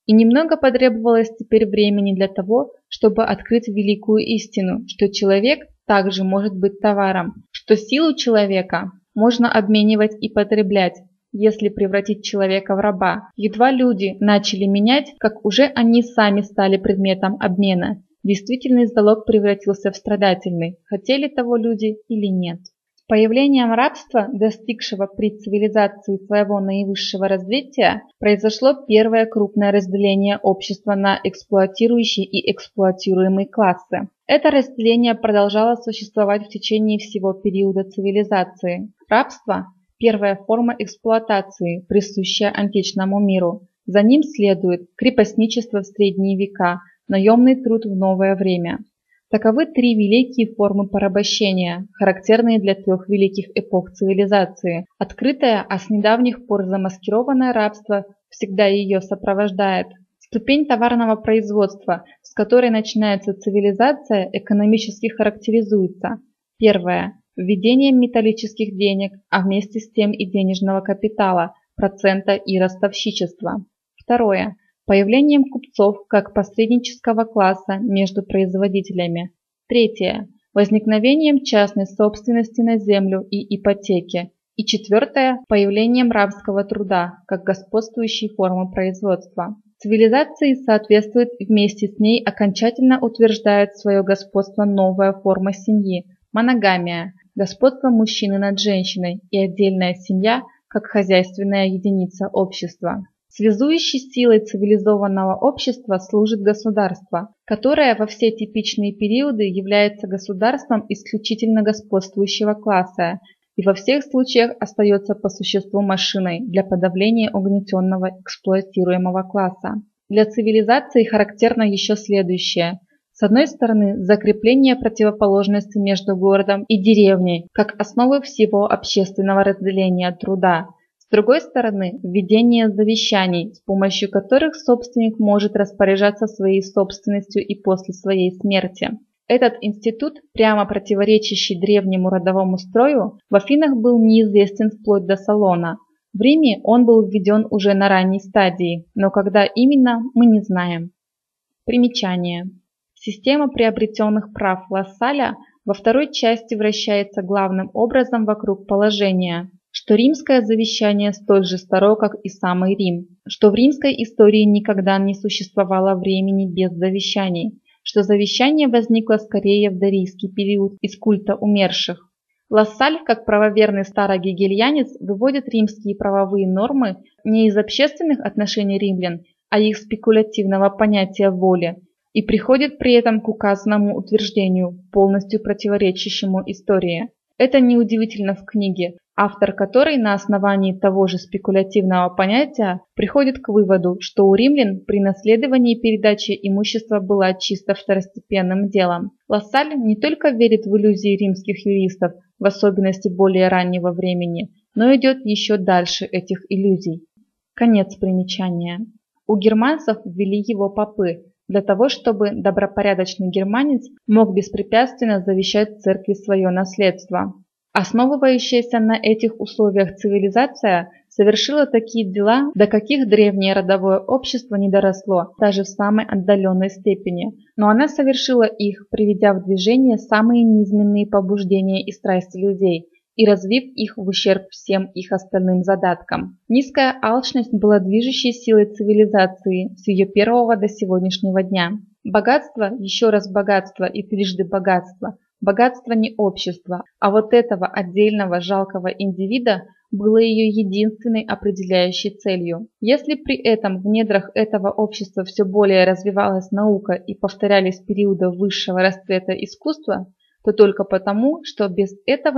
И немного потребовалось теперь времени для того, чтобы открыть великую истину, что человек также может быть товаром, что силу человека можно обменивать и потреблять, если превратить человека в раба. Едва люди начали менять, как уже они сами стали предметом обмена. Действительный залог превратился в страдательный, хотели того люди или нет. С появлением рабства, достигшего при цивилизации своего наивысшего развития, произошло первое крупное разделение общества на эксплуатирующие и эксплуатируемые классы. Это разделение продолжало существовать в течение всего периода цивилизации. Рабство – первая форма эксплуатации, присущая античному миру. За ним следует крепостничество в средние века, наемный труд в новое время. Таковы три великие формы порабощения, характерные для трех великих эпох цивилизации. Открытое, а с недавних пор замаскированное рабство всегда ее сопровождает. Ступень товарного производства, с которой начинается цивилизация, экономически характеризуется. Первое. Введением металлических денег, а вместе с тем и денежного капитала, процента и ростовщичества. Второе. Появлением купцов как посреднического класса между производителями. Третье. Возникновением частной собственности на землю и ипотеки. И четвертое. Появлением рабского труда как господствующей формы производства. Цивилизации соответствует и вместе с ней окончательно утверждает свое господство новая форма семьи – моногамия, господство мужчины над женщиной и отдельная семья как хозяйственная единица общества. Связующей силой цивилизованного общества служит государство, которое во все типичные периоды является государством исключительно господствующего класса и во всех случаях остается по существу машиной для подавления угнетенного эксплуатируемого класса. Для цивилизации характерно еще следующее. С одной стороны, закрепление противоположности между городом и деревней как основы всего общественного разделения труда. С другой стороны, введение завещаний, с помощью которых собственник может распоряжаться своей собственностью и после своей смерти. Этот институт, прямо противоречащий древнему родовому строю, в Афинах был неизвестен вплоть до Солона. В Риме он был введен уже на ранней стадии, но когда именно, мы не знаем. Примечание. Система приобретенных прав Лассаля во второй части вращается главным образом вокруг положения, что римское завещание столь же старо, как и самый Рим, что в римской истории никогда не существовало времени без завещаний, что завещание возникло скорее в дорийский период из культа умерших. Лассаль, как правоверный старогегельянец, выводит римские правовые нормы не из общественных отношений римлян, а их спекулятивного понятия воли, и приходит при этом к указанному утверждению, полностью противоречащему истории. Это неудивительно в книге, автор которой на основании того же спекулятивного понятия приходит к выводу, что у римлян при наследовании передачи имущества была чисто второстепенным делом. Лассаль не только верит в иллюзии римских юристов, в особенности более раннего времени, но идет еще дальше этих иллюзий. Конец примечания. У германцев ввели его попы, для того, чтобы добропорядочный германец мог беспрепятственно завещать церкви свое наследство. Основывающаяся на этих условиях цивилизация совершила такие дела, до каких древнее родовое общество не доросло, даже в самой отдаленной степени. Но она совершила их, приведя в движение самые низменные побуждения и страсти людей и развив их в ущерб всем их остальным задаткам. Низкая алчность была движущей силой цивилизации с ее первого до сегодняшнего дня. Богатство, еще раз богатство и трижды богатство. Богатство не общества, а вот этого отдельного жалкого индивида было ее единственной определяющей целью. Если при этом в недрах этого общества все более развивалась наука и повторялись периоды высшего расцвета искусства, то только потому, что без этого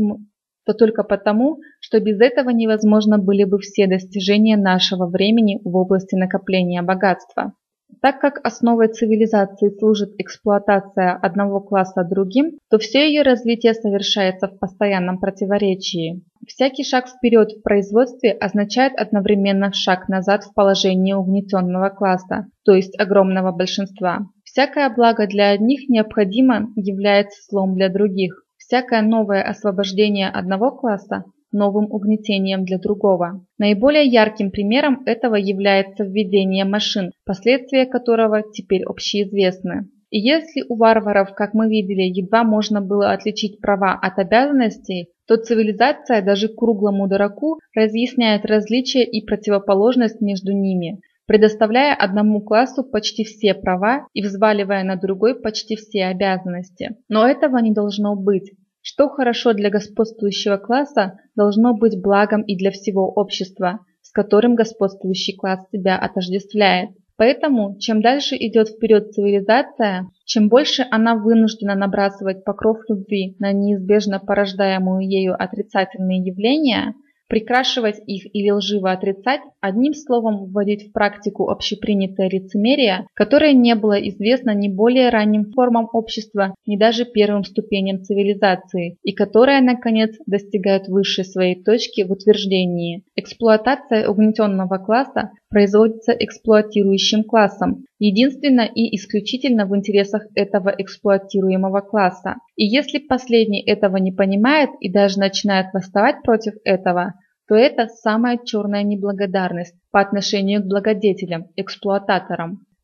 невозможно были бы все достижения нашего времени в области накопления богатства. Так как основой цивилизации служит эксплуатация одного класса другим, то все ее развитие совершается в постоянном противоречии. Всякий шаг вперед в производстве означает одновременно шаг назад в положении угнетенного класса, то есть огромного большинства. Всякое благо для одних необходимо является злом для других. Всякое новое освобождение одного класса новым угнетением для другого. Наиболее ярким примером этого является введение машин, последствия которого теперь общеизвестны. И если у варваров, как мы видели, едва можно было отличить права от обязанностей, то цивилизация даже круглому дураку разъясняет различия и противоположность между ними, предоставляя одному классу почти все права и взваливая на другой почти все обязанности. Но этого не должно быть. Что хорошо для господствующего класса, должно быть благом и для всего общества, с которым господствующий класс себя отождествляет. Поэтому, чем дальше идет вперед цивилизация, чем больше она вынуждена набрасывать покров любви на неизбежно порождаемую ею отрицательные явления, прикрашивать их или лживо отрицать, одним словом вводить в практику общепринятое лицемерие, которое не было известно ни более ранним формам общества, ни даже первым ступеням цивилизации, и которое, наконец, достигает высшей своей точки в утверждении. Эксплуатация угнетенного класса производится эксплуатирующим классом, единственно и исключительно в интересах этого эксплуатируемого класса. И если последний этого не понимает и даже начинает восставать против этого, то это самая черная неблагодарность по отношению к благодетелям, эксплуататорам.